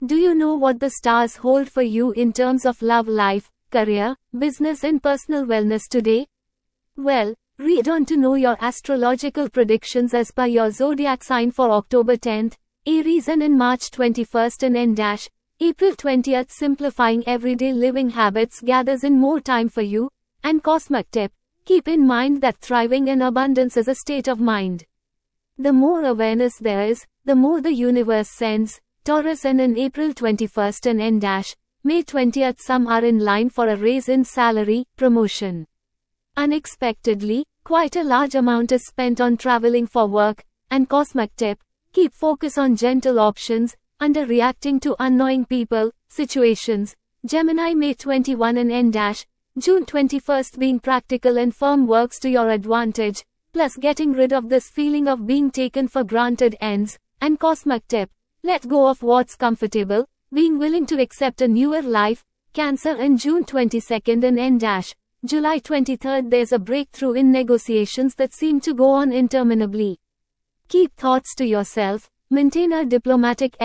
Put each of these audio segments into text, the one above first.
Do you know what the stars hold for you in terms of love life, career, business and personal wellness today? Well, read on to know your astrological predictions as per your zodiac sign for October 10th, Aries, and in March 21st and April 20th. Simplifying everyday living habits gathers in more time for you. And cosmic tip: keep in mind that thriving in abundance is a state of mind. The more awareness there is, the more the universe sends. Taurus, and in April 21st and May 20th, some are in line for a raise in salary, promotion. Unexpectedly, quite a large amount is spent on traveling for work. And cosmic tip: keep focus on gentle options, underreacting to annoying people, situations. Gemini, May 21 and June 21st, being practical and firm works to your advantage, plus getting rid of this feeling of being taken for granted ends. And cosmic tip: let go of what's comfortable, being willing to accept a newer life. Cancer, in June 22nd and July 23rd, there's a breakthrough in negotiations that seem to go on interminably. Keep thoughts to yourself, maintain a diplomatic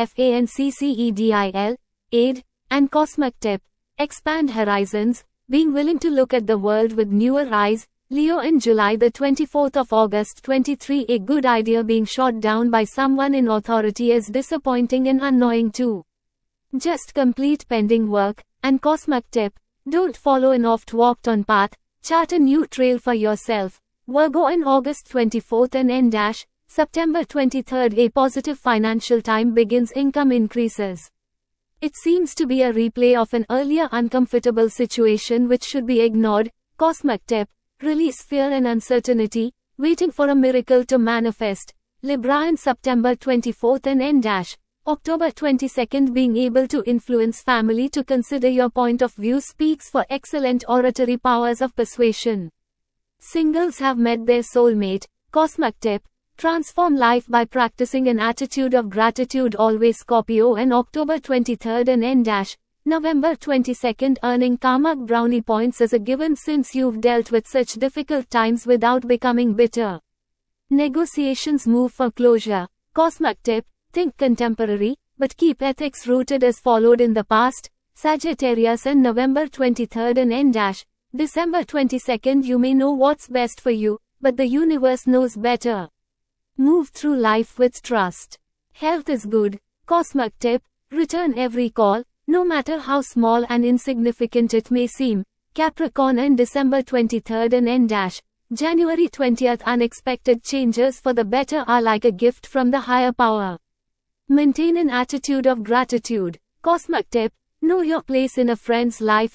FANCCEDIL, aid. And cosmic tip: expand horizons, being willing to look at the world with newer eyes. Leo, in July the 24th of August 23, a good idea being shot down by someone in authority is disappointing and annoying too. Just complete pending work. And cosmic tip: don't follow an oft-walked-on path, chart a new trail for yourself. Virgo, in August 24th and September 23rd, a positive financial time begins, income increases. It seems to be a replay of an earlier uncomfortable situation which should be ignored. Cosmic tip: release fear and uncertainty, waiting for a miracle to manifest. Libra, in September 24th and October 22nd, being able to influence family to consider your point of view speaks for excellent oratory powers of persuasion. Singles have met their soulmate. Cosmic tip: transform life by practicing an attitude of gratitude always. Scorpio, and October 23rd and November 22nd, earning karmic brownie points is a given since you've dealt with such difficult times without becoming bitter. Negotiations move for closure. Cosmic tip: think contemporary, but keep ethics rooted as followed in the past. Sagittarius, and November 23rd and December 22nd, you may know what's best for you, but the universe knows better. Move through life with trust. Health is good. Cosmic tip: return every call, no matter how small and insignificant it may seem. Capricorn, and December 23rd and January 20th, unexpected changes for the better are like a gift from the higher power. Maintain an attitude of gratitude. Cosmic tip: know your place in a friend's life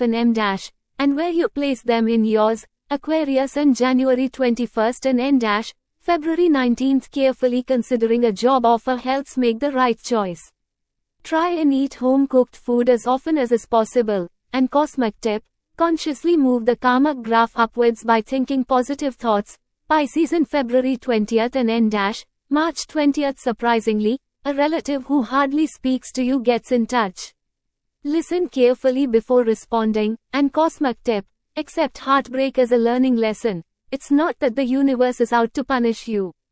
and where you place them in yours. Aquarius, and January 21st and February 19th, carefully considering a job offer helps make the right choice. Try and eat home-cooked food as often as is possible. And cosmic tip: consciously move the karmic graph upwards by thinking positive thoughts. Pisces, in February 20th and March 20th, surprisingly, a relative who hardly speaks to you gets in touch. Listen carefully before responding. And cosmic tip: accept heartbreak as a learning lesson. It's not that the universe is out to punish you.